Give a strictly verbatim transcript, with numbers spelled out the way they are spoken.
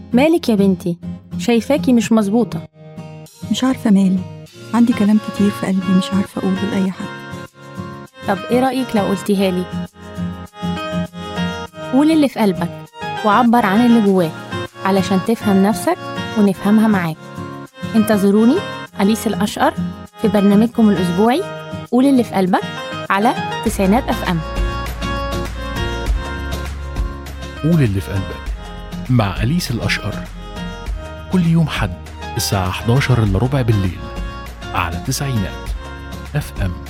مالك يا بنتي؟ شايفاكي مش مظبوطة. مش عارفة مالي، عندي كلام كتير في قلبي مش عارفة أقوله لأي حد. طب ايه رأيك لو قلتيها لي؟ قول اللي في قلبك وعبر عن اللي جواك علشان تفهم نفسك ونفهمها معاك. انتظروني أليس الأشقر في برنامجكم الأسبوعي قول اللي في قلبك على تسعينات أف أم. قول اللي في قلبك مع أليس الأشقر كل يوم حد الساعة إحدى عشر إلا ربع بالليل على تسعينات أف أم.